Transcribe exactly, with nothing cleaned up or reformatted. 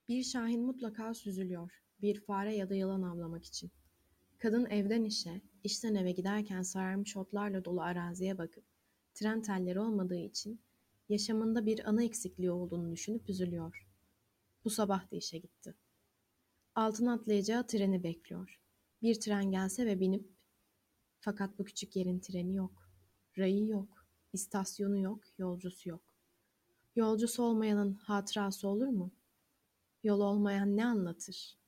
Bir şahin mutlaka süzülüyor, bir fare ya da yılan avlamak için. Kadın evden işe, işten eve giderken sararmış otlarla dolu araziye bakıp, tren telleri olmadığı için yaşamında bir ana eksikliği olduğunu düşünüp üzülüyor. Bu sabah da işe gitti. Altına atlayacağı treni bekliyor. Bir tren gelse ve binip, fakat bu küçük yerin treni yok. Rayı yok, istasyonu yok, yolcusu yok. Yolcusu olmayanın hatırası olur mu? Yol olmayan ne anlatır?